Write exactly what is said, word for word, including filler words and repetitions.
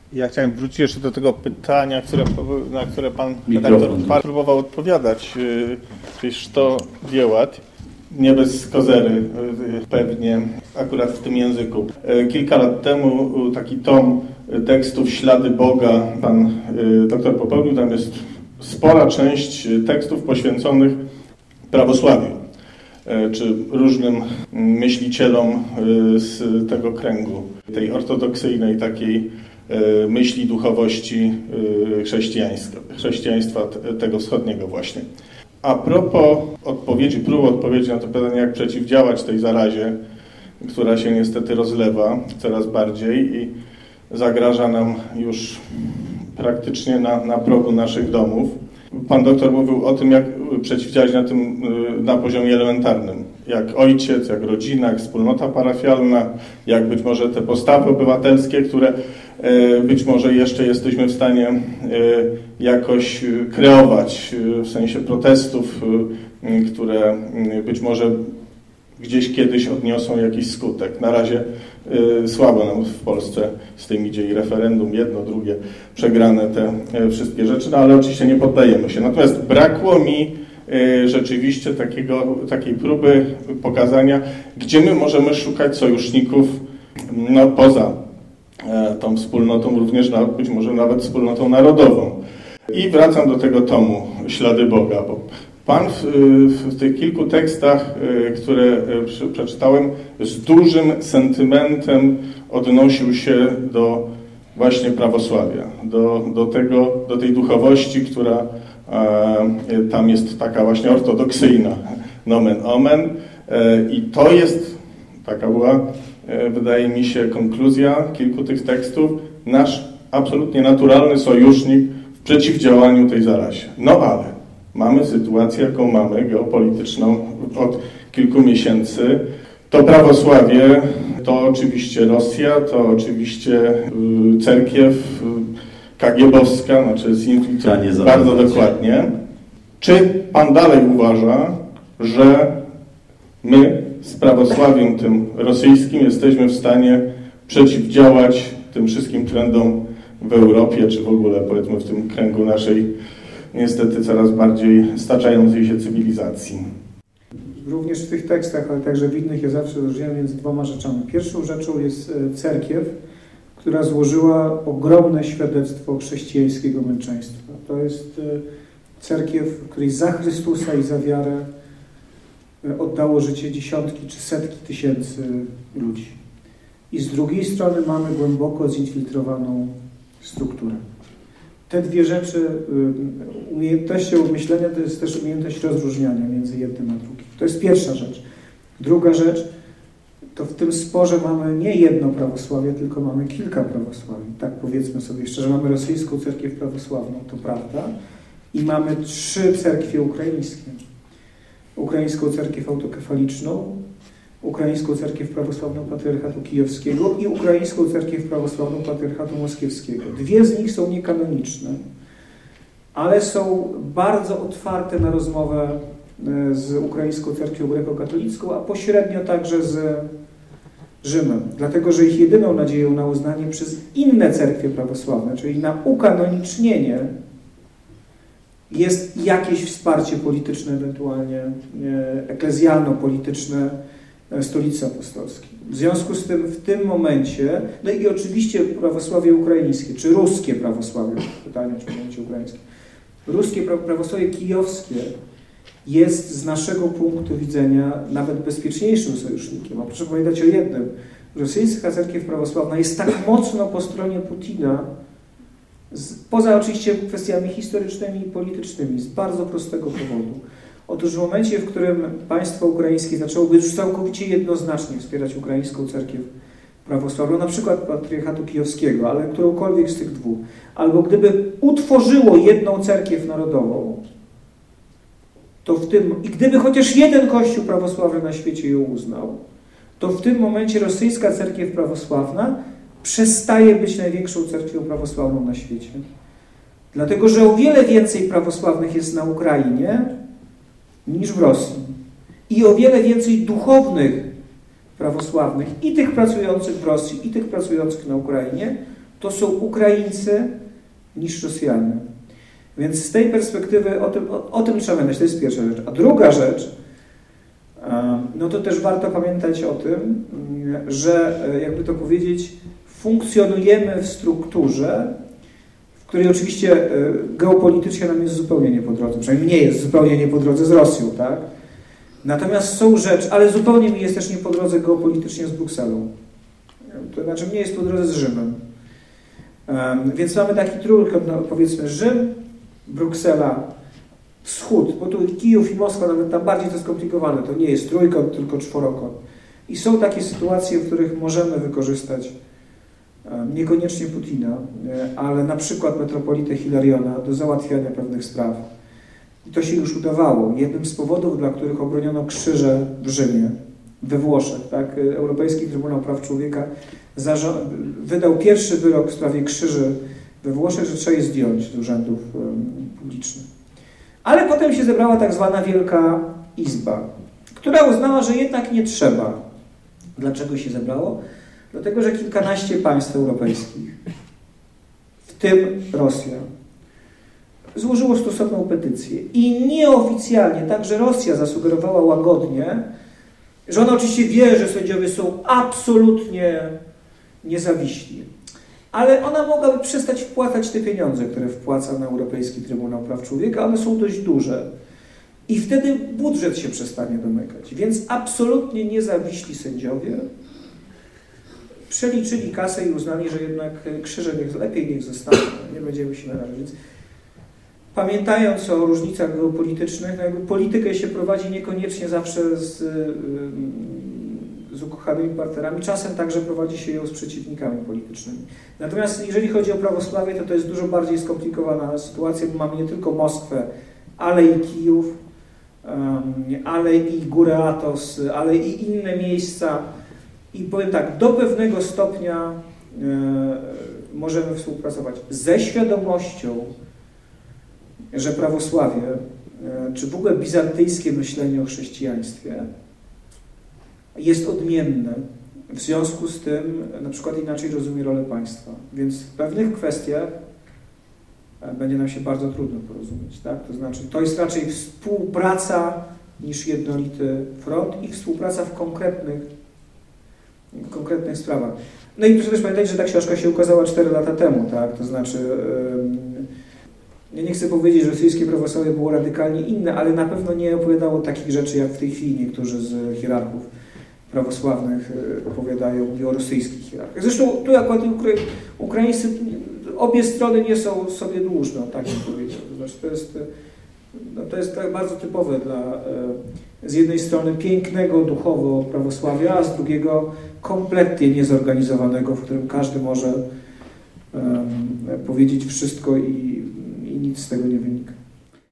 Ja chciałem wrócić jeszcze do tego pytania, które, na które pan redaktor próbował odpowiadać. Czyż to dziełat, nie bez kozery pewnie, akurat w tym języku. Kilka lat temu taki tom tekstów Ślady Boga pan doktor popełnił. Tam jest spora część tekstów poświęconych prawosławiu, czy różnym myślicielom z tego kręgu, tej ortodoksyjnej takiej myśli, duchowości chrześcijaństwa tego wschodniego właśnie. A propos odpowiedzi, próby odpowiedzi na to pytanie, jak przeciwdziałać tej zarazie, która się niestety rozlewa coraz bardziej i zagraża nam już praktycznie na, na progu naszych domów. Pan doktor mówił o tym, jak przeciwdziałać na tym na poziomie elementarnym. Jak ojciec, jak rodzina, jak wspólnota parafialna, jak być może te postawy obywatelskie, które być może jeszcze jesteśmy w stanie jakoś kreować w sensie protestów, które być może gdzieś kiedyś odniosą jakiś skutek. Na razie słabo nam w Polsce z tym idzie i referendum, jedno, drugie, przegrane te wszystkie rzeczy, no ale oczywiście nie poddajemy się. Natomiast brakło mi rzeczywiście takiego, takiej próby pokazania, gdzie my możemy szukać sojuszników no, poza tą wspólnotą, również na, być może nawet wspólnotą narodową. I wracam do tego tomu Ślady Boga, bo Pan w, w tych kilku tekstach, które przeczytałem, z dużym sentymentem odnosił się do właśnie prawosławia, do, do, tego, do tej duchowości, która e, tam jest taka właśnie ortodoksyjna, nomen omen. E, I to jest, taka była, e, wydaje mi się, konkluzja kilku tych tekstów, nasz absolutnie naturalny sojusznik w przeciwdziałaniu tej zarazie. No ale mamy sytuację, jaką mamy, geopolityczną od kilku miesięcy. To prawosławie, to oczywiście Rosja, to oczywiście cerkiew kagiebowska, znaczy zinfiltrowana bardzo dokładnie. Czy pan dalej uważa, że my z prawosławiem tym rosyjskim jesteśmy w stanie przeciwdziałać tym wszystkim trendom w Europie, czy w ogóle powiedzmy w tym kręgu naszej niestety coraz bardziej staczającej się cywilizacji? Również w tych tekstach, ale także w innych ja zawsze rozróżniam między dwoma rzeczami. Pierwszą rzeczą jest cerkiew, która złożyła ogromne świadectwo chrześcijańskiego męczeństwa. To jest cerkiew, w której za Chrystusa i za wiarę oddało życie dziesiątki czy setki tysięcy ludzi. I z drugiej strony mamy głęboko zinfiltrowaną strukturę. Te dwie rzeczy, umiejętnością myślenia to jest też umiejętność rozróżniania między jednym a drugim. To jest pierwsza rzecz. Druga rzecz, to w tym sporze mamy nie jedno prawosławie, tylko mamy kilka prawosławii. Tak powiedzmy sobie szczerze, mamy rosyjską cerkiew prawosławną, to prawda, i mamy trzy cerkwie ukraińskie. Ukraińską cerkiew autokefaliczną, Ukraińską Cerkiew Prawosławną Patriarchatu Kijowskiego i Ukraińską Cerkiew Prawosławną Patriarchatu Moskiewskiego. Dwie z nich są niekanoniczne, ale są bardzo otwarte na rozmowę z Ukraińską Cerkwią Grekokatolicką, a pośrednio także z Rzymem. Dlatego, że ich jedyną nadzieją na uznanie przez inne cerkwie prawosławne, czyli na ukanonicznienie, jest jakieś wsparcie polityczne, ewentualnie eklezjalno-polityczne Stolicy Apostolskiej. W związku z tym w tym momencie, no i oczywiście prawosławie ukraińskie, czy ruskie prawosławie, pytanie czy pojęcie ukraińskie, ruskie prawosławie kijowskie jest z naszego punktu widzenia nawet bezpieczniejszym sojusznikiem. A proszę pamiętać o jednym, rosyjska cerkiew prawosławna jest tak mocno po stronie Putina, z, poza oczywiście kwestiami historycznymi i politycznymi, z bardzo prostego powodu. Otóż w momencie, w którym państwo ukraińskie zaczęłoby już całkowicie jednoznacznie wspierać ukraińską cerkiew prawosławną, na przykład Patriarchatu Kijowskiego, ale którąkolwiek z tych dwóch, albo gdyby utworzyło jedną cerkiew narodową, to w tym, i gdyby chociaż jeden kościół prawosławny na świecie ją uznał, to w tym momencie rosyjska cerkiew prawosławna przestaje być największą cerkwią prawosławną na świecie. Dlatego, że o wiele więcej prawosławnych jest na Ukrainie niż w Rosji. I o wiele więcej duchownych prawosławnych, i tych pracujących w Rosji, i tych pracujących na Ukrainie, to są Ukraińcy niż Rosjanie. Więc z tej perspektywy o tym, o, o tym trzeba pamiętać, to jest pierwsza rzecz. A druga rzecz, no to też warto pamiętać o tym, że jakby to powiedzieć, funkcjonujemy w strukturze, w której oczywiście geopolitycznie nam jest zupełnie nie po drodze, przynajmniej nie jest zupełnie nie po drodze z Rosją, tak? Natomiast są rzeczy, ale zupełnie mi jest też nie po drodze geopolitycznie z Brukselą. To znaczy nie jest po drodze z Rzymem. Um, więc mamy taki trójkąt, no, powiedzmy Rzym, Bruksela, Wschód, bo tu Kijów i Moskwa, nawet tam bardziej to skomplikowane, to nie jest trójkąt, tylko czworokąt. I są takie sytuacje, w których możemy wykorzystać um, niekoniecznie Putina, ale na przykład metropolitę Hilariona do załatwiania pewnych spraw. I to się już udawało. Jednym z powodów, dla których obroniono krzyże w Rzymie, we Włoszech, tak? Europejski Trybunał Praw Człowieka wydał pierwszy wyrok w sprawie krzyży we Włoszech, że trzeba je zdjąć z urzędów um, publicznych. Ale potem się zebrała tak zwana Wielka Izba, która uznała, że jednak nie trzeba. Dlaczego się zebrało? Dlatego, że kilkanaście państw europejskich, w tym Rosja, złożyło stosowną petycję i nieoficjalnie, także Rosja zasugerowała łagodnie, że ona oczywiście wie, że sędziowie są absolutnie niezawiśli, ale ona mogłaby przestać wpłacać te pieniądze, które wpłaca na Europejski Trybunał Praw Człowieka, one są dość duże i wtedy budżet się przestanie domykać, więc absolutnie niezawiśli sędziowie przeliczyli kasę i uznali, że jednak krzyże niech, lepiej niech zostaną, nie będziemy się narażać. Więc pamiętając o różnicach geopolitycznych, no jakby politykę się prowadzi niekoniecznie zawsze z, z ukochanymi partnerami, czasem także prowadzi się ją z przeciwnikami politycznymi. Natomiast jeżeli chodzi o prawosławie, to to jest dużo bardziej skomplikowana sytuacja, bo mamy nie tylko Moskwę, ale i Kijów, ale i Górę Atos, ale i inne miejsca. I powiem tak, do pewnego stopnia możemy współpracować ze świadomością, że prawosławie, czy w ogóle bizantyjskie myślenie o chrześcijaństwie jest odmienne, w związku z tym na przykład inaczej rozumie rolę państwa. Więc w pewnych kwestiach będzie nam się bardzo trudno porozumieć. Tak? To znaczy, to jest raczej współpraca niż jednolity front i współpraca w konkretnych, w konkretnych sprawach. No i proszę też pamiętać, że ta książka się ukazała cztery lata temu, tak? To znaczy ja nie chcę powiedzieć, że rosyjskie prawosławie było radykalnie inne, ale na pewno nie opowiadało takich rzeczy, jak w tej chwili niektórzy z hierarchów prawosławnych opowiadają, mówią o rosyjskich hierarchach. Zresztą tu akurat Ukraińcy, obie strony nie są sobie dłużne, tak bym powiedział. To znaczy, to jest, no to jest tak bardzo typowe dla z jednej strony pięknego duchowo prawosławia, a z drugiego kompletnie niezorganizowanego, w którym każdy może um, powiedzieć wszystko i, i nic z tego nie wynika.